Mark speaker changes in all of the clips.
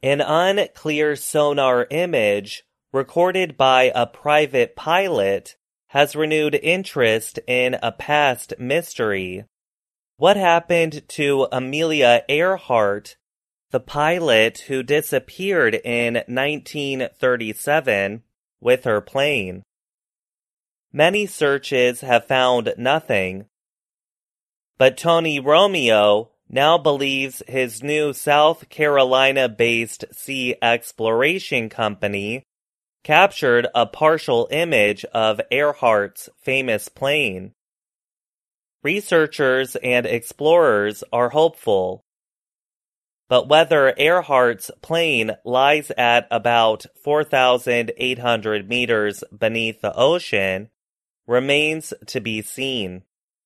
Speaker 1: An unclear sonar image recorded by a private pilot has renewed interest in a past mystery. What happened to Amelia Earhart, the pilot who disappeared in 1937 with her plane? Many searches have found nothing. But Tony Romeo now believes his new South Carolina-based sea exploration company captured a partial image of Earhart's famous plane. Researchers and explorers are hopeful. But whether Earhart's plane lies at about 4,800 meters beneath the ocean remains to be seen.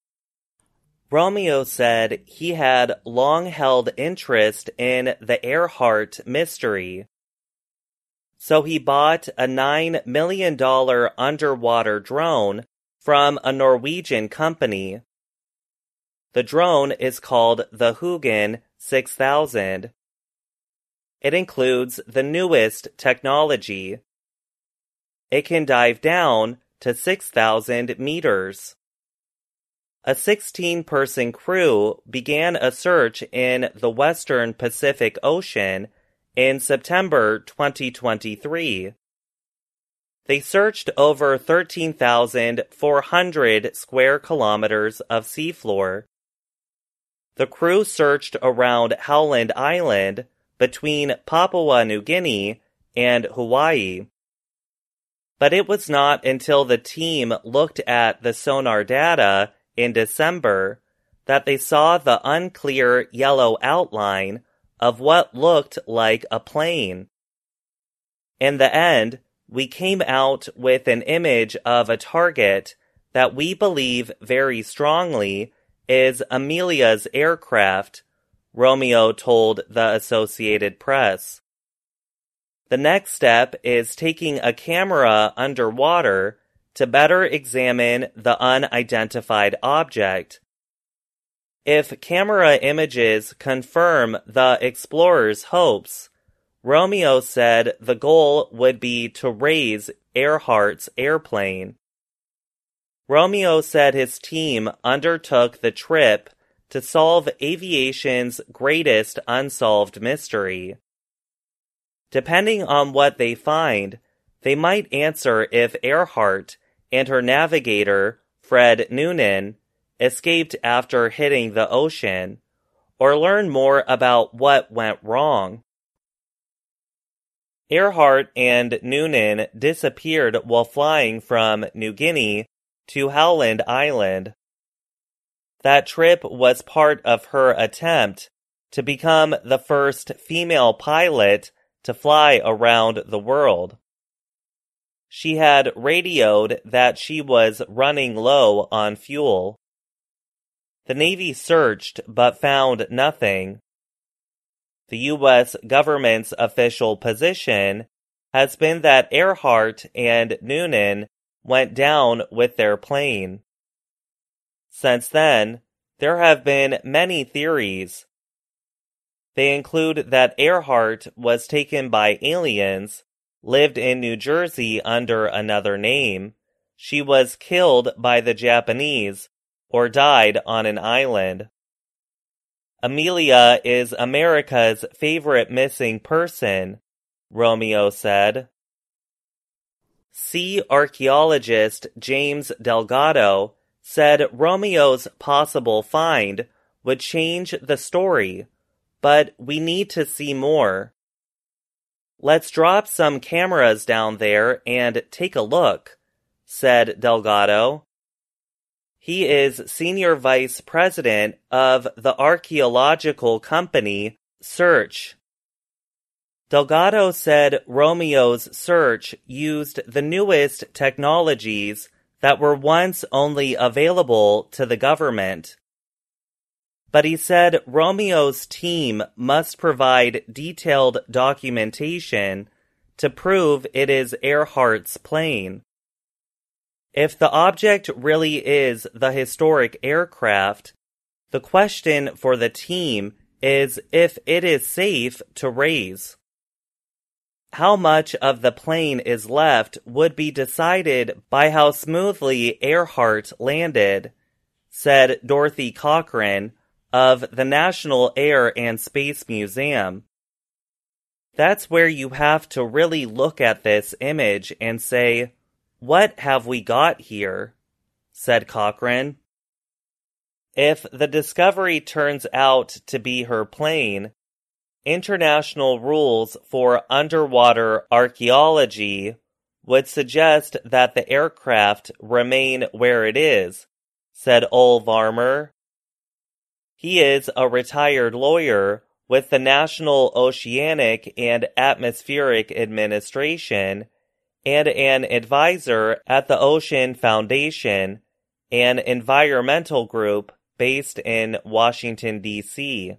Speaker 1: Romeo said he had long held interest in the Earhart mystery. So he bought a $9 million underwater drone from a Norwegian company. The drone is called the Hugin 6000. It includes the newest technology. It can dive down to 6,000 meters. A 16-person crew began a search in the western Pacific Ocean in September 2023. They searched over 13,400 square kilometers of seafloor. The crew searched around Howland Island between Papua New Guinea and Hawaii. But it was not until the team looked at the sonar data in December that they saw the unclear yellow outline of what looked like a plane. In the end, we came out with an image of a target that we believe very strongly is Amelia's aircraft, Romeo told the Associated Press. The next step is taking a camera underwater to better examine the unidentified object. If camera images confirm the explorers' hopes, Romeo said the goal would be to raise Earhart's airplane. Romeo said his team undertook the trip to solve aviation's greatest unsolved mystery. Depending on what they find, they might answer if Earhart and her navigator, Fred Noonan, escaped after hitting the ocean, or learn more about what went wrong. Earhart and Noonan disappeared while flying from New Guinea to Howland Island. That trip was part of her attempt to become the first female pilot to fly around the world. She had radioed that she was running low on fuel. The Navy searched but found nothing. The U.S. government's official position has been that Earhart and Noonan went down with their plane. Since then, there have been many theories. They include that Earhart was taken by aliens, lived in New Jersey under another name, she was killed by the Japanese, or died on an island. Amelia is America's favorite missing person, Romeo said. Sea archaeologist James Delgado said Romeo's possible find would change the story, but we need to see more. Let's drop some cameras down there and take a look, said Delgado. He is Senior Vice President of the archaeological company Search. Delgado said Romeo's search used the newest technologies that were once only available to the government. But he said Romeo's team must provide detailed documentation to prove it is Earhart's plane. If the object really is the historic aircraft, the question for the team is if it is safe to raise. How much of the plane is left would be decided by how smoothly Earhart landed, said Dorothy Cochran of the National Air and Space Museum. That's where you have to really look at this image and say, what have we got here? Said Cochran. If the Discovery turns out to be her plane, international rules for underwater archaeology would suggest that the aircraft remain where it is, said Ole Varmer. He is a retired lawyer with the National Oceanic and Atmospheric Administration and an advisor at the Ocean Foundation, an environmental group based in Washington, D.C.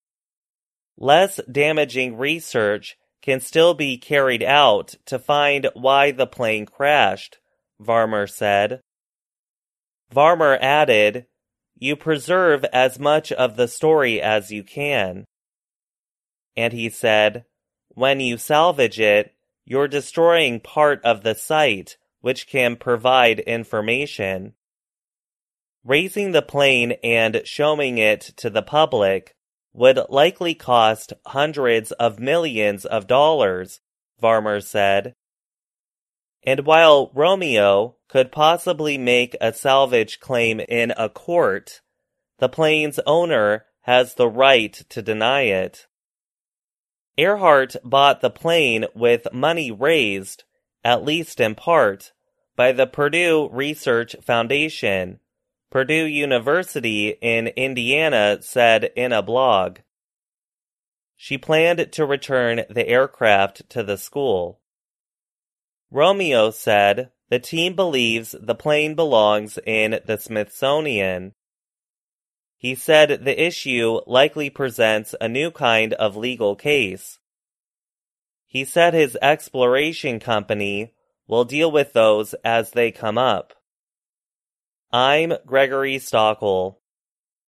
Speaker 1: Less damaging research can still be carried out to find why the plane crashed, Varmer said. Varmer added, "You preserve as much of the story as you can." And he said, "When you salvage it, you're destroying part of the site which can provide information. Raising the plane and showing it to the public would likely cost hundreds of millions of dollars," Varmer said. And while Romeo could possibly make a salvage claim in a court, the plane's owner has the right to deny it. Earhart bought the plane with money raised, at least in part, by the Purdue Research Foundation, Purdue University in Indiana said in a blog. She planned to return the aircraft to the school. Romeo said the team believes the plane belongs in the Smithsonian. He said the issue likely presents a new kind of legal case. He said his exploration company will deal with those as they come up. I'm Gregory Stockel.